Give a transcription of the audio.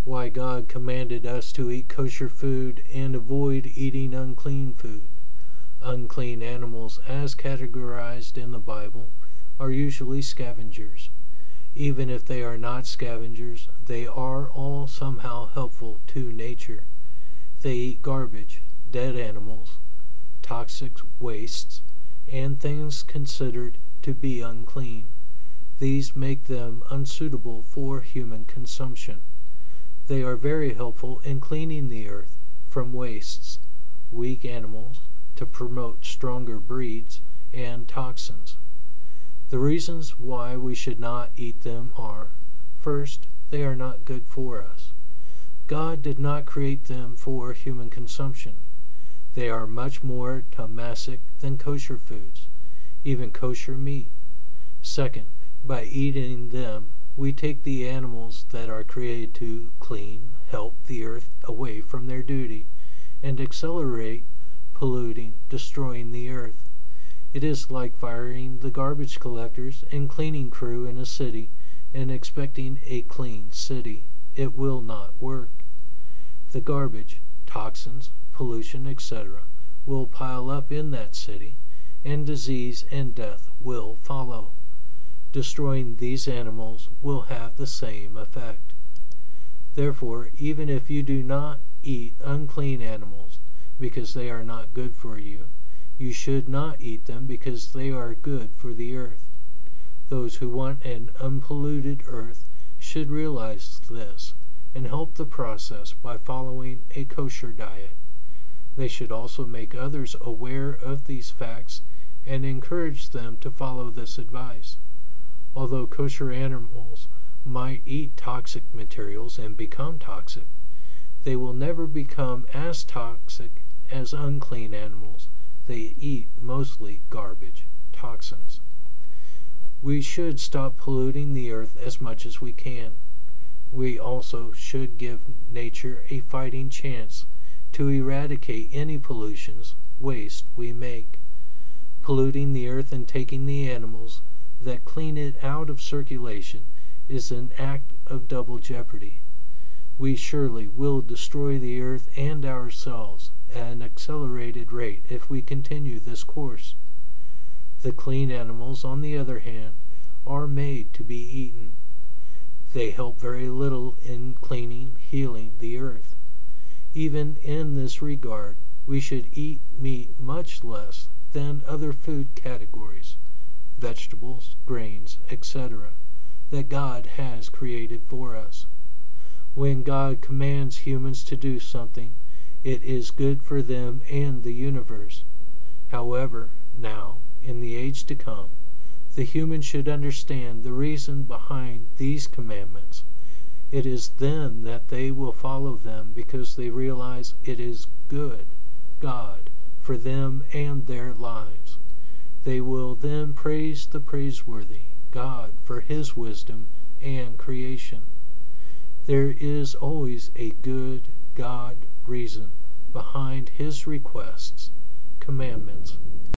why God commanded us to eat kosher food and avoid eating unclean food. Unclean animals, as categorized in the Bible, are usually scavengers. Even if they are not scavengers, they are all somehow helpful to nature. They eat garbage, dead animals, toxic wastes, and things considered to be unclean. These make them unsuitable for human consumption. They are very helpful in cleaning the earth from wastes, weak animals, to promote stronger breeds, and toxins. The reasons why we should not eat them are, first, they are not good for us. God did not create them for human consumption. They are much more tamasic than kosher foods, even kosher meat. Second, by eating them, we take the animals that are created to clean, help the earth away from their duty, and accelerate polluting, destroying the earth. It is like firing the garbage collectors and cleaning crew in a city and expecting a clean city. It will not work. The garbage, toxins, pollution, etc., will pile up in that city, and disease and death will follow. Destroying these animals will have the same effect. Therefore, even if you do not eat unclean animals because they are not good for you, you should not eat them because they are good for the earth. Those who want an unpolluted earth should realize this and help the process by following a kosher diet. They should also make others aware of these facts and encourage them to follow this advice. Although kosher animals might eat toxic materials and become toxic, they will never become as toxic as unclean animals. They eat mostly garbage, toxins. We should stop polluting the earth as much as we can. We also should give nature a fighting chance to eradicate any pollutions, waste we make. Polluting the earth and taking the animals that clean it out of circulation is an act of double jeopardy. We surely will destroy the earth and ourselves at an accelerated rate if we continue this course. The clean animals, on the other hand, are made to be eaten. They help very little in cleaning, healing the earth. Even in this regard, we should eat meat much less than other food categories, vegetables, grains, etc., that God has created for us. When God commands humans to do something, it is good for them and the universe. However, now, in the age to come, the human should understand the reason behind these commandments. It is then that they will follow them because they realize it is good, God, for them and their lives. They will then praise the praiseworthy, God, for His wisdom and creation. There is always a good God reason behind His requests, commandments,